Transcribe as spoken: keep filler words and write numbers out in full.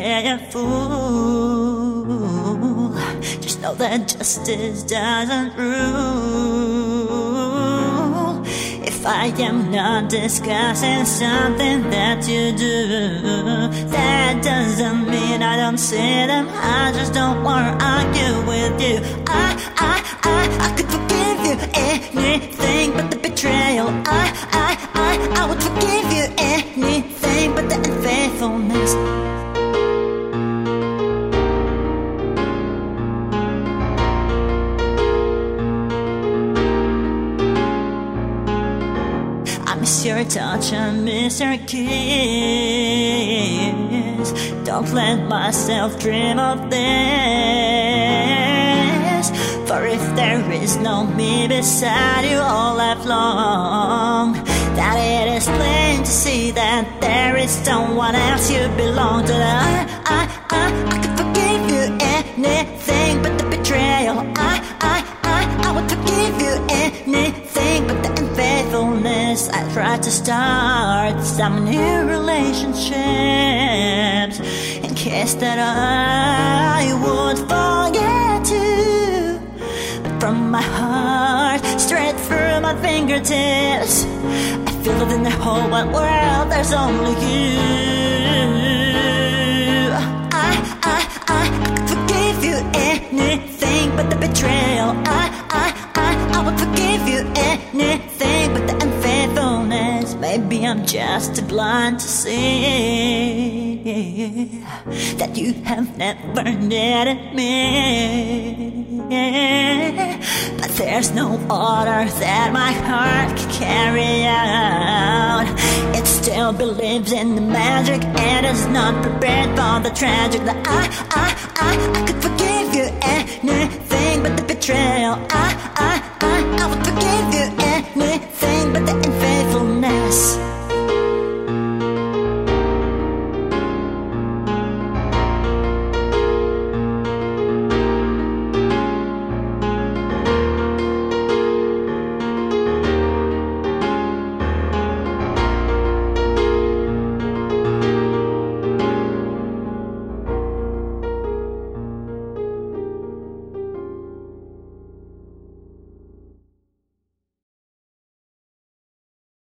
a fool. Just know that justice doesn't rule. If I am not discussing something that you do, that doesn't mean I don't see them. I just don't wanna argue with you. I, I, I, I could forgive you anything but the betrayal. I, I, I, I would forgive you anything but the unfaithfulness. I miss your touch, I miss your kiss. Don't let myself dream of this. For if there is no me beside you all life long, that it is plain to see that there is someone else you belong to. I, I, I, I could forgive you anything but the betrayal. I, I, I, I would forgive you anything but the unfaithfulness. I tried to start some new relationships in case that I would forget you. But from my heart, straight through my fingertips, I feel that in the whole wide world there's only you. I, I, I, I could forgive you anything but the betrayal. I, I, I, I would forgive you anything but the unfaithfulness. Maybe I'm just too blind to see that you have never needed me. But there's no order that my heart can carry out. It still believes in the magic and is not prepared for the tragic. That I, I, I, I could forgive you anything but the betrayal. I, I, I, I would forgive you anything